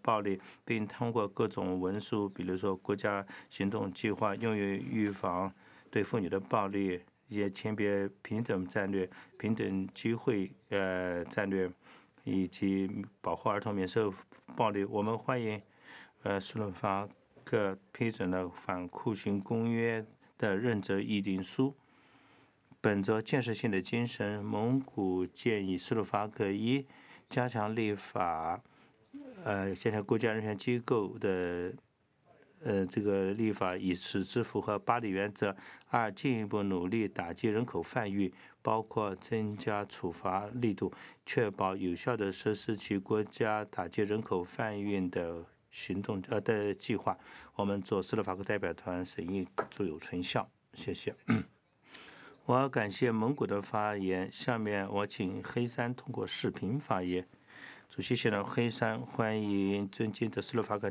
暴力，并通过各种文书，比如说国家行动计划，用于预防对妇女的暴力，一些性别平等战略、平等机会战略，以及保护儿童免受暴力。我们欢迎斯洛伐克批准了反酷刑公约的认责议定书。本着建设性的精神，蒙古建议斯洛伐克加强立法，加强国家人权机构的这个立法，以使之符合巴黎原则；二，进一步努力打击人口贩运，包括增加处罚力度，确保有效地实施其国家打击人口贩运的行动的计划。我们做斯洛伐克代表团审议卓有成效。谢谢。我要感谢蒙古的发言。下面我请黑山通过视频发言。主席，现在黑山欢迎尊敬的斯洛伐克